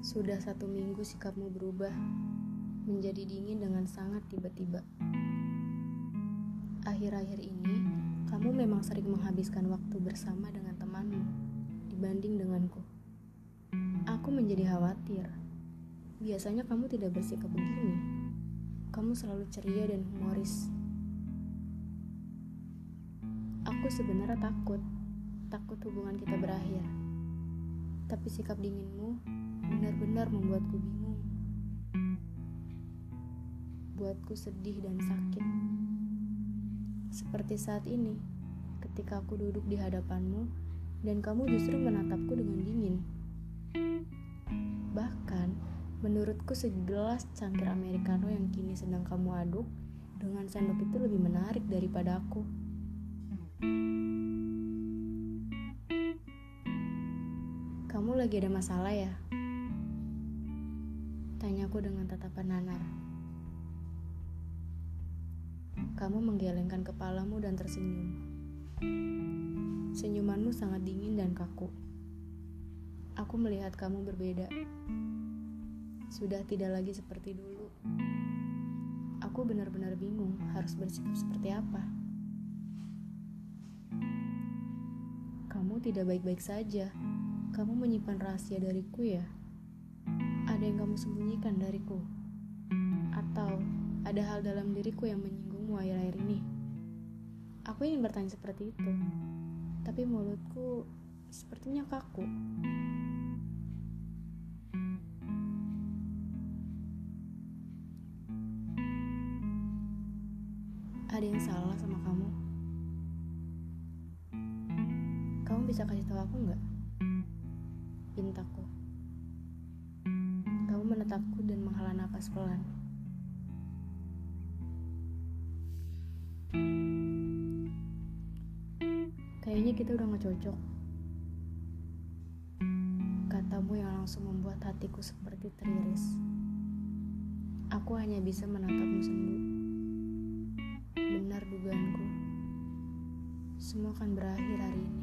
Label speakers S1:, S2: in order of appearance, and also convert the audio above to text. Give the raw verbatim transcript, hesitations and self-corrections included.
S1: Sudah satu minggu sikapmu berubah menjadi dingin dengan sangat tiba-tiba. Akhir-akhir ini, kamu memang sering menghabiskan waktu bersama dengan temanmu dibanding denganku. Aku menjadi khawatir. Biasanya kamu tidak bersikap begini. Kamu selalu ceria dan humoris. Aku sebenarnya takut, takut hubungan kita berakhir. Tapi sikap dinginmu benar-benar membuatku bingung. Buatku sedih dan sakit. Seperti saat ini, ketika aku duduk di hadapanmu dan kamu justru menatapku dengan dingin. Bahkan, menurutku segelas cangkir americano yang kini sedang kamu aduk dengan sendok itu lebih menarik daripada aku. Kamu lagi ada masalah ya? Tanyaku dengan tatapan nanar. Kamu menggelengkan kepalamu dan tersenyum. Senyumanmu sangat dingin dan kaku. Aku melihat kamu berbeda. Sudah tidak lagi seperti dulu. Aku benar-benar bingung harus bersikap seperti apa. Kamu tidak baik-baik saja. Kamu menyimpan rahasia dariku ya? Ada yang kamu sembunyikan dariku? Atau ada hal dalam diriku yang menyinggungmu akhir-akhir ini? Aku ingin bertanya seperti itu, tapi mulutku sepertinya kaku. Ada yang salah sama kamu? Kamu bisa kasih tahu aku nggak? Pintaku. Kamu menatapku dan menghela napas pelan. Kayaknya kita udah gak cocok. Katamu yang langsung membuat hatiku seperti teriris. Aku hanya bisa menatapmu sendu. Benar dugaanku. Semua akan berakhir hari ini.